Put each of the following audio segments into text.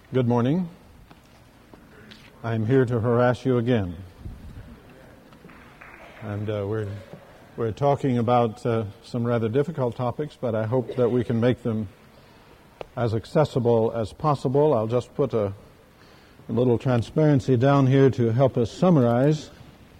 Good morning. I'm here to harass you again. And we're talking about some rather difficult topics, but I hope that we can make them as accessible as possible. I'll just put a little transparency down here to help us summarize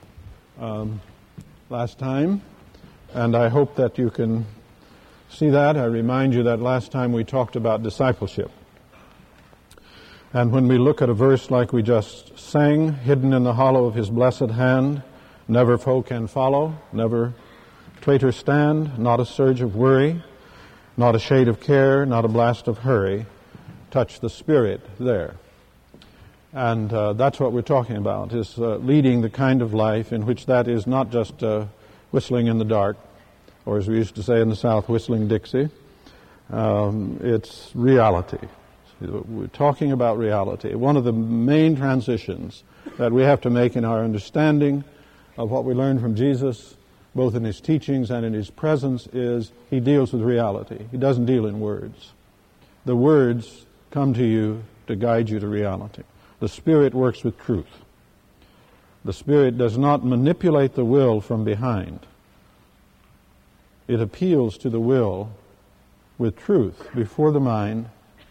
last time. And I hope that you can see that. I remind you that last time we talked about discipleship. And when we look at a verse like we just sang, hidden in the hollow of his blessed hand, never foe can follow, never traitor stand, not a surge of worry, not a shade of care, not a blast of hurry, touch the Spirit there. And that's what we're talking about, is leading the kind of life in which that is not just whistling in the dark, or as we used to say in the South, whistling Dixie. It's reality. We're talking about reality. One of the main transitions that we have to make in our understanding of what we learn from Jesus, both in his teachings and in his presence, is he deals with reality. He doesn't deal in words. The words come to you to guide you to reality. The Spirit works with truth. The Spirit does not manipulate the will from behind. It appeals to the will with truth before the mind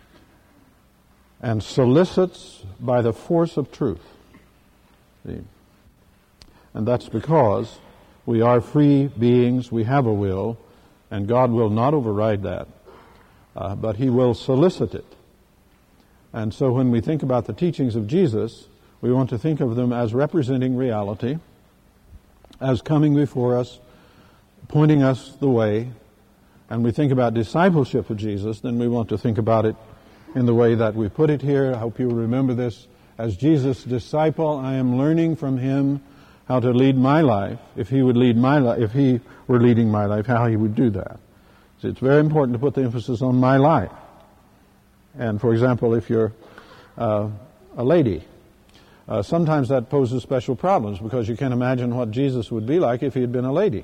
and solicits by the force of truth. See? And that's because we are free beings, we have a will, and God will not override that, but he will solicit it. And so when we think about the teachings of Jesus, we want to think of them as representing reality, as coming before us, pointing us the way. And we think about discipleship of Jesus, then we want to think about it in the way that we put it here. I hope you will remember this. As Jesus' disciple, I am learning from him how to lead my life. If he were leading my life, how he would do that. So it's very important to put the emphasis on my life. And for example, if you're a lady, sometimes that poses special problems because you can't imagine what Jesus would be like if he had been a lady.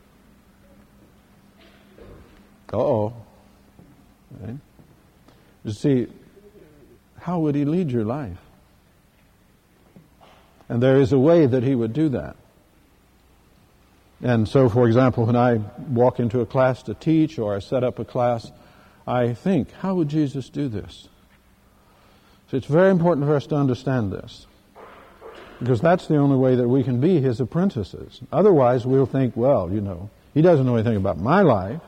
Uh-oh. Right? You see, how would he lead your life? And there is a way that he would do that. And so, for example, when I walk into a class to teach or I set up a class, I think, how would Jesus do this? So it's very important for us to understand this, because that's the only way that we can be his apprentices. Otherwise, we'll think, well, he doesn't know anything about my life.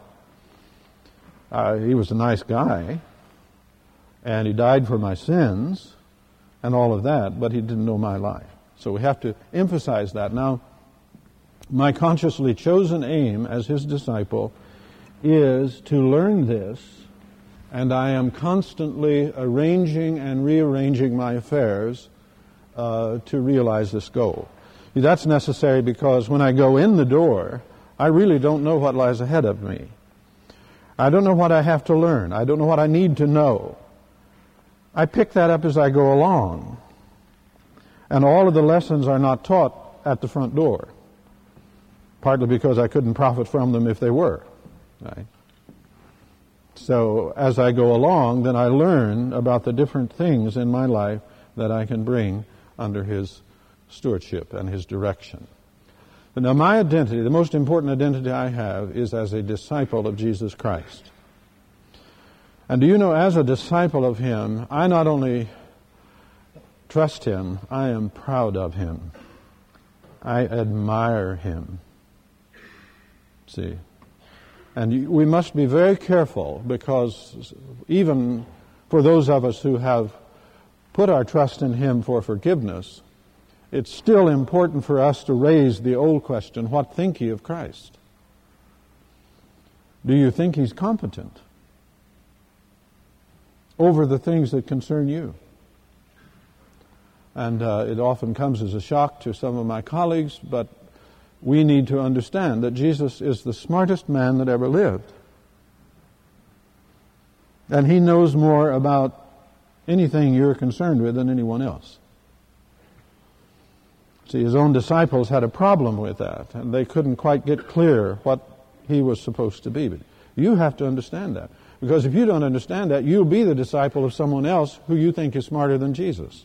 He was a nice guy, and he died for my sins, and all of that, but he didn't know my life. So we have to emphasize that. Now, my consciously chosen aim as his disciple is to learn this, and I am constantly arranging and rearranging my affairs to realize this goal. That's necessary because when I go in the door, I really don't know what lies ahead of me. I don't know what I have to learn. I don't know what I need to know. I pick that up as I go along. And all of the lessons are not taught at the front door, partly because I couldn't profit from them if they were. Right? So as I go along, then I learn about the different things in my life that I can bring under his stewardship and his direction. But now my identity, the most important identity I have, is as a disciple of Jesus Christ. And do you know, as a disciple of him, I not only trust him, I am proud of him. I admire him. See? And we must be very careful, because even for those of us who have put our trust in him for forgiveness, it's still important for us to raise the old question, what think ye of Christ? Do you think he's competent over the things that concern you? And it often comes as a shock to some of my colleagues, but we need to understand that Jesus is the smartest man that ever lived. And he knows more about anything you're concerned with than anyone else. See, his own disciples had a problem with that, and they couldn't quite get clear what he was supposed to be. But you have to understand that. Because if you don't understand that, you'll be the disciple of someone else who you think is smarter than Jesus.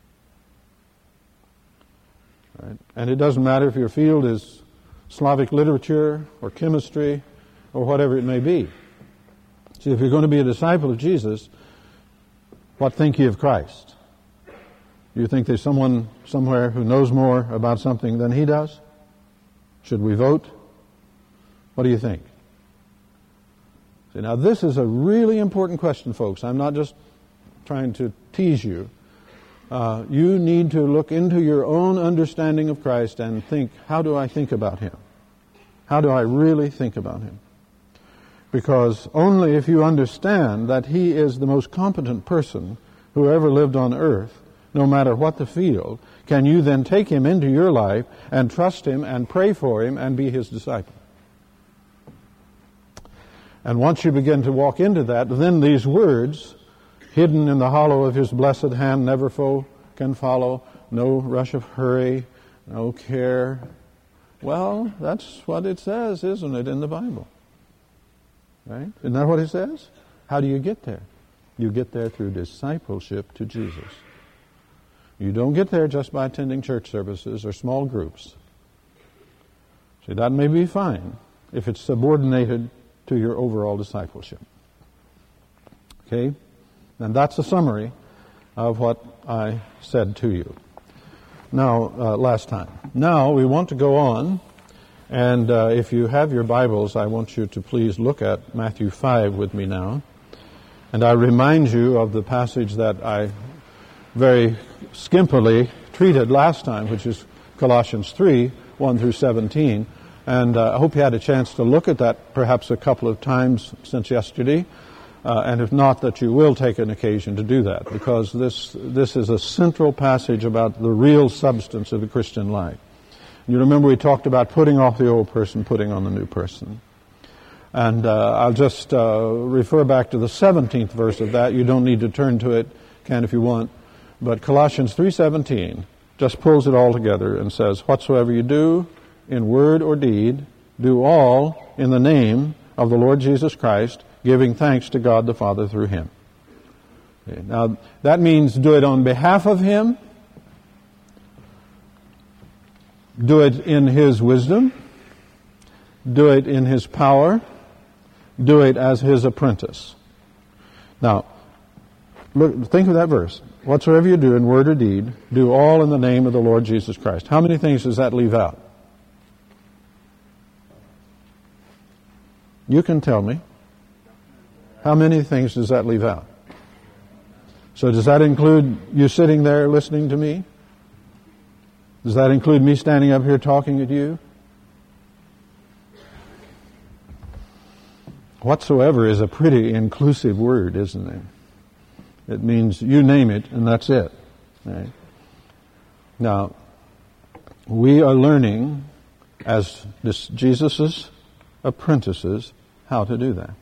Right? And it doesn't matter if your field is Slavic literature or chemistry or whatever it may be. See, if you're going to be a disciple of Jesus, what think ye of Christ? Do you think there's someone somewhere who knows more about something than he does? Should we vote? What do you think? See, now this is a really important question, folks. I'm not just trying to tease you. You need to look into your own understanding of Christ and think, how do I think about him? How do I really think about him? Because only if you understand that he is the most competent person who ever lived on earth, no matter what the field, can you then take him into your life and trust him and pray for him and be his disciple. And once you begin to walk into that, then these words, hidden in the hollow of his blessed hand, never foe can follow, no rush of hurry, no care. Well, that's what it says, isn't it, in the Bible? Right? Isn't that what it says? How do you get there? You get there through discipleship to Jesus. You don't get there just by attending church services or small groups. See, that may be fine if it's subordinated to your overall discipleship. Okay? And that's a summary of what I said to you. Now, last time. Now, we want to go on, and if you have your Bibles, I want you to please look at Matthew 5 with me now. And I remind you of the passage that I very skimpily treated last time, which is Colossians 3, 1 through 17. And I hope you had a chance to look at that perhaps a couple of times since yesterday. And if not, that you will take an occasion to do that, because this is a central passage about the real substance of the Christian life. You remember we talked about putting off the old person, putting on the new person. And I'll just refer back to the 17th verse of that. You don't need to turn to it, can if you want. But Colossians 3:17 just pulls it all together and says, whatsoever you do in word or deed, do all in the name of the Lord Jesus Christ, giving thanks to God the Father through him. Okay, now, that means do it on behalf of him, do it in his wisdom, do it in his power, do it as his apprentice. Now, look, think of that verse. Whatsoever you do in word or deed, do all in the name of the Lord Jesus Christ. How many things does that leave out? You can tell me. How many things does that leave out? So does that include you sitting there listening to me? Does that include me standing up here talking at you? Whatsoever is a pretty inclusive word, isn't it? It means you name it and that's it. Right? Now, we are learning as Jesus' apprentices how to do that.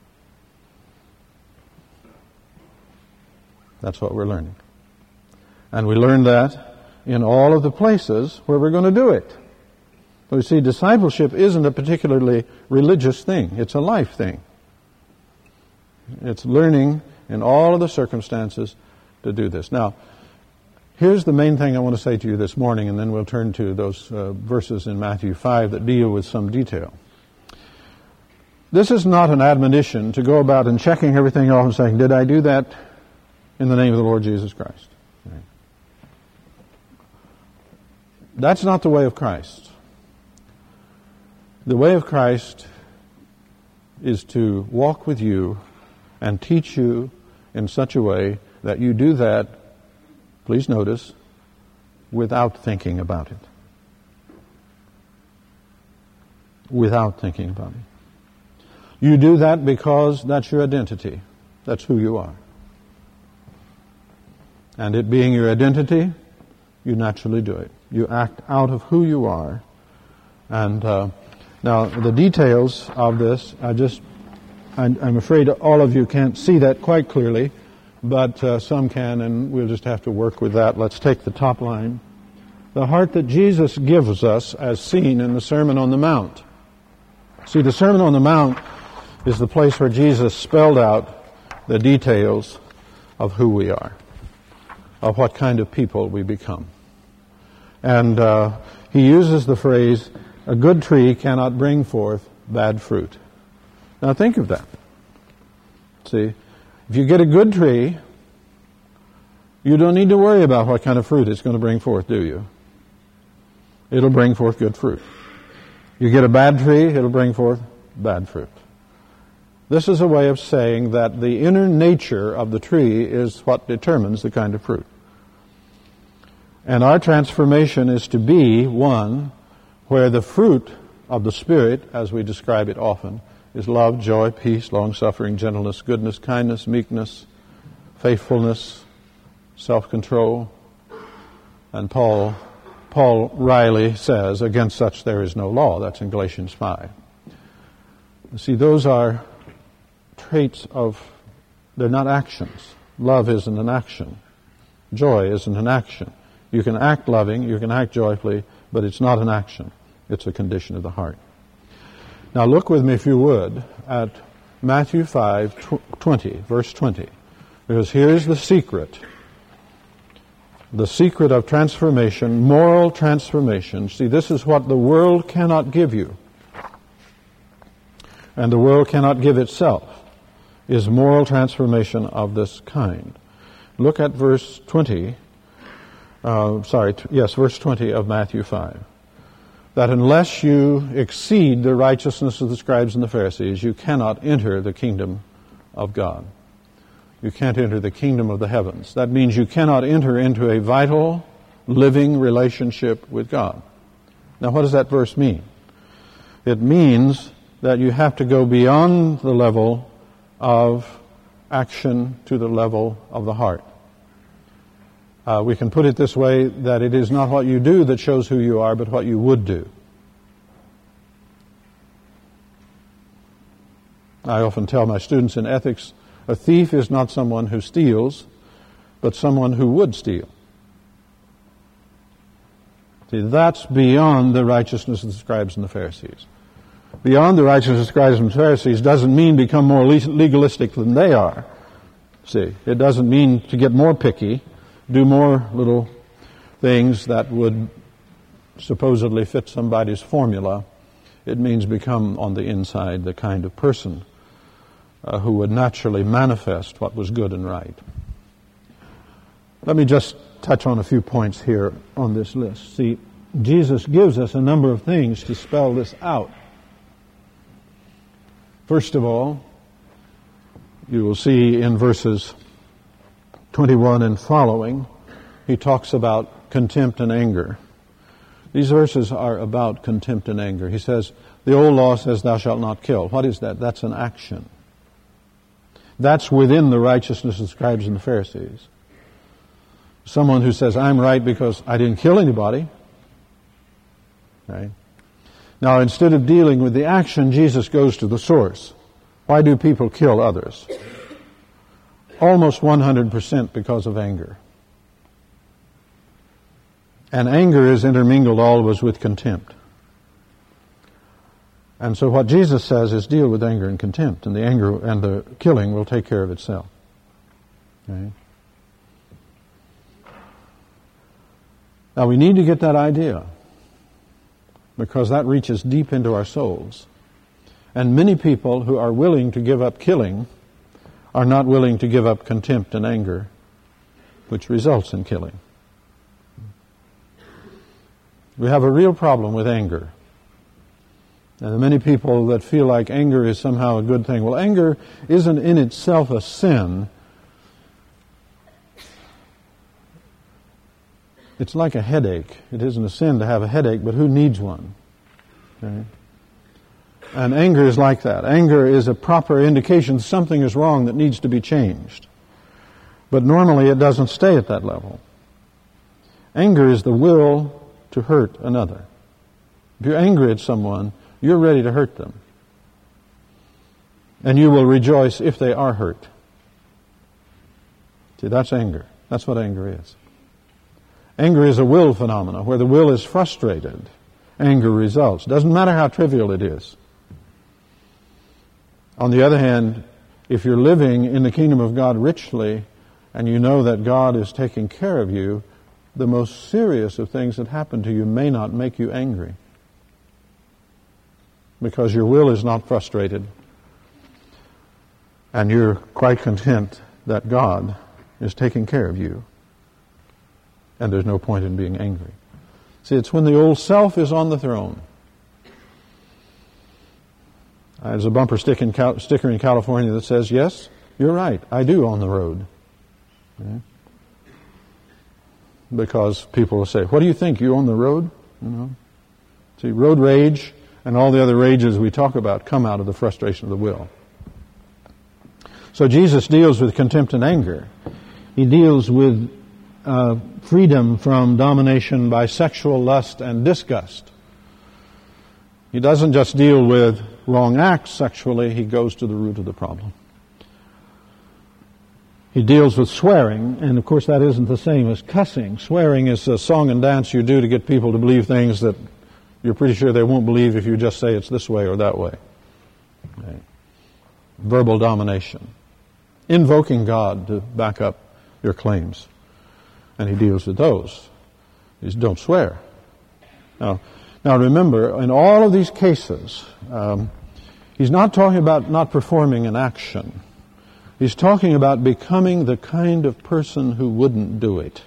That's what we're learning. And we learn that in all of the places where we're going to do it. So you see, discipleship isn't a particularly religious thing. It's a life thing. It's learning in all of the circumstances to do this. Now, here's the main thing I want to say to you this morning, and then we'll turn to those verses in Matthew 5 that deal with some detail. This is not an admonition to go about and checking everything off and saying, did I do that in the name of the Lord Jesus Christ? Right. That's not the way of Christ. The way of Christ is to walk with you and teach you in such a way that you do that, please notice, without thinking about it. Without thinking about it. You do that because that's your identity. That's who you are. And it being your identity, you naturally do it. You act out of who you are. And now the details of this, I'm afraid all of you can't see that quite clearly, but some can, and we'll just have to work with that. Let's take the top line. The heart that Jesus gives us as seen in the Sermon on the Mount. See, the Sermon on the Mount is the place where Jesus spelled out the details of who we are, of what kind of people we become. And he uses the phrase, a good tree cannot bring forth bad fruit. Now think of that. See, if you get a good tree, you don't need to worry about what kind of fruit it's going to bring forth, do you? It'll bring forth good fruit. You get a bad tree, it'll bring forth bad fruit. This is a way of saying that the inner nature of the tree is what determines the kind of fruit. And our transformation is to be one where the fruit of the Spirit, as we describe it often, is love, joy, peace, long-suffering, gentleness, goodness, kindness, meekness, faithfulness, self-control. And Paul Riley says, against such there is no law. That's in Galatians 5. You see, those are traits they're not actions. Love isn't an action. Joy isn't an action. You can act loving, you can act joyfully, but it's not an action. It's a condition of the heart. Now look with me, if you would, at Matthew 5:20, verse 20. Because here's the secret. The secret of transformation, moral transformation. See, this is what the world cannot give you. And the world cannot give itself, is moral transformation of this kind. Look at verse 20. Verse 20 of Matthew 5. That unless you exceed the righteousness of the scribes and the Pharisees, you cannot enter the kingdom of God. You can't enter the kingdom of the heavens. That means you cannot enter into a vital, living relationship with God. Now, what does that verse mean? It means that you have to go beyond the level of action to the level of the heart. We can put it this way, that it is not what you do that shows who you are, but what you would do. I often tell my students in ethics, a thief is not someone who steals, but someone who would steal. See, that's beyond the righteousness of the scribes and the Pharisees. Beyond the righteousness of the scribes and the Pharisees doesn't mean become more legalistic than they are. See, it doesn't mean to get more picky, do more little things that would supposedly fit somebody's formula. It means become on the inside the kind of person who would naturally manifest what was good and right. Let me just touch on a few points here on this list. See, Jesus gives us a number of things to spell this out. First of all, you will see in verses 21 and following, he talks about contempt and anger. These verses are about contempt and anger. He says, the old law says, thou shalt not kill. What is that? That's an action. That's within the righteousness of the scribes and the Pharisees. Someone who says, I'm right because I didn't kill anybody. Right? Now, instead of dealing with the action, Jesus goes to the source. Why do people kill others? Almost 100% because of anger. And anger is intermingled always with contempt. And so what Jesus says is deal with anger and contempt, and the anger and the killing will take care of itself. Okay? Now we need to get that idea, because that reaches deep into our souls. And many people who are willing to give up killing are not willing to give up contempt and anger, which results in killing. We have a real problem with anger. And there are many people that feel like anger is somehow a good thing. Well, anger isn't in itself a sin. It's like a headache. It isn't a sin to have a headache, but who needs one? Okay? And anger is like that. Anger is a proper indication something is wrong that needs to be changed. But normally it doesn't stay at that level. Anger is the will to hurt another. If you're angry at someone, you're ready to hurt them. And you will rejoice if they are hurt. See, that's anger. That's what anger is. Anger is a will phenomena. Where the will is frustrated, anger results. Doesn't matter how trivial it is. On the other hand, if you're living in the kingdom of God richly, and you know that God is taking care of you, the most serious of things that happen to you may not make you angry, because your will is not frustrated, and you're quite content that God is taking care of you, and there's no point in being angry. See, it's when the old self is on the throne. There's a bumper sticker in California that says, "Yes, you're right, I do own the road." Okay? Because people will say, "What do you think? You own the road?" See, road rage and all the other rages we talk about come out of the frustration of the will. So Jesus deals with contempt and anger. He deals with freedom from domination by sexual lust and disgust. He doesn't just deal with wrong acts sexually, he goes to the root of the problem. He deals with swearing, and of course that isn't the same as cussing. Swearing is a song and dance you do to get people to believe things that you're pretty sure they won't believe if you just say it's this way or that way. Okay. Verbal domination. Invoking God to back up your claims. And he deals with those. He says, don't swear. Now remember, in all of these cases, he's not talking about not performing an action. He's talking about becoming the kind of person who wouldn't do it.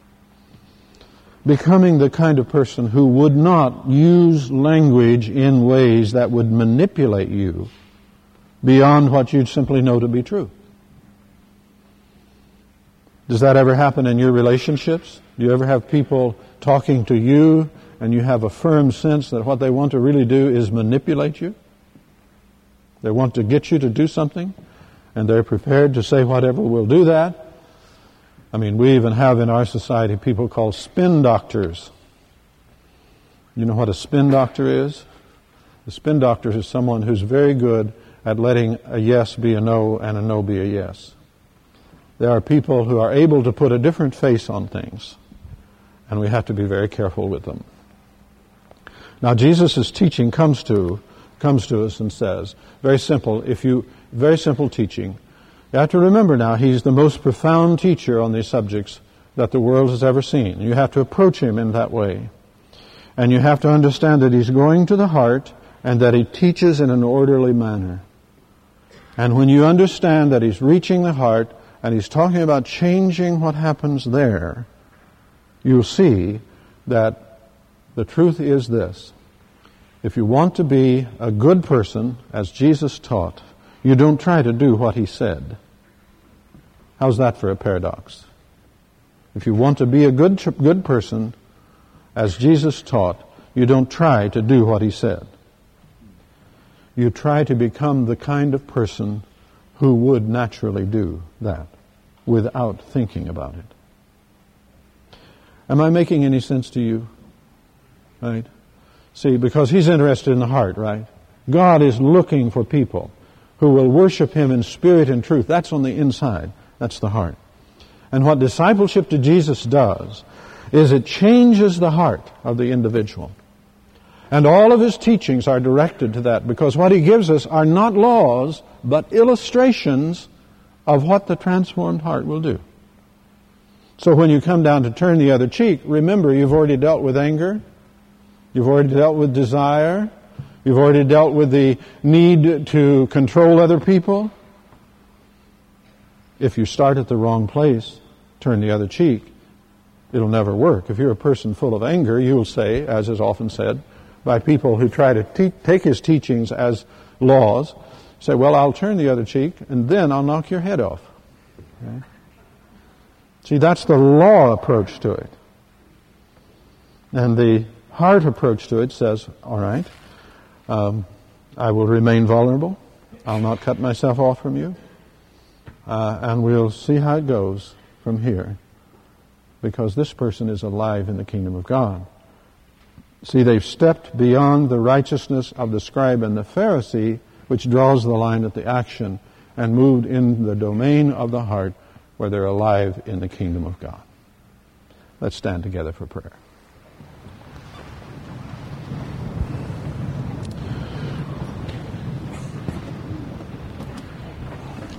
Becoming the kind of person who would not use language in ways that would manipulate you beyond what you'd simply know to be true. Does that ever happen in your relationships? Do you ever have people talking to you and you have a firm sense that what they want to really do is manipulate you? They want to get you to do something, and they're prepared to say whatever will do that. I mean, we even have in our society people called spin doctors. You know what a spin doctor is? A spin doctor is someone who's very good at letting a yes be a no and a no be a yes. There are people who are able to put a different face on things, and we have to be very careful with them. Now, Jesus' teaching comes to us and says, very simple teaching. You have to remember now, he's the most profound teacher on these subjects that the world has ever seen. You have to approach him in that way. And you have to understand that he's going to the heart and that he teaches in an orderly manner. And when you understand that he's reaching the heart and he's talking about changing what happens there, you'll see that the truth is this. If you want to be a good person, as Jesus taught, you don't try to do what he said. How's that for a paradox? If you want to be a good person, as Jesus taught, you don't try to do what he said. You try to become the kind of person who would naturally do that without thinking about it. Am I making any sense to you? Right? See, because he's interested in the heart, right? God is looking for people who will worship him in spirit and truth. That's on the inside. That's the heart. And what discipleship to Jesus does is it changes the heart of the individual. And all of his teachings are directed to that, because what he gives us are not laws, but illustrations of what the transformed heart will do. So when you come down to turn the other cheek, remember you've already dealt with anger. You've already dealt with desire. You've already dealt with the need to control other people. If you start at the wrong place, turn the other cheek, it'll never work. If you're a person full of anger, you'll say, as is often said, by people who try to take his teachings as laws, say, well, I'll turn the other cheek, and then I'll knock your head off. Okay? See, that's the law approach to it. And the heart approach to it says, all right, I will remain vulnerable. I'll not cut myself off from you. And we'll see how it goes from here. Because this person is alive in the kingdom of God. See, they've stepped beyond the righteousness of the scribe and the Pharisee, which draws the line at the action, and moved in the domain of the heart where they're alive in the kingdom of God. Let's stand together for prayer.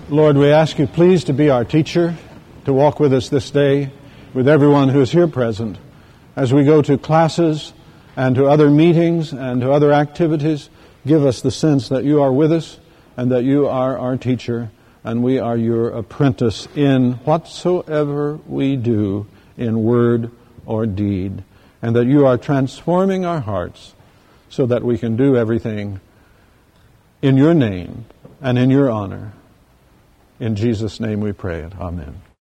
Lord, we ask you please to be our teacher, to walk with us this day, with everyone who is here present, as we go to classes and to other meetings and to other activities. Give us the sense that you are with us and that you are our teacher and we are your apprentice in whatsoever we do in word or deed, and that you are transforming our hearts so that we can do everything in your name and in your honor. In Jesus' name we pray it. Amen.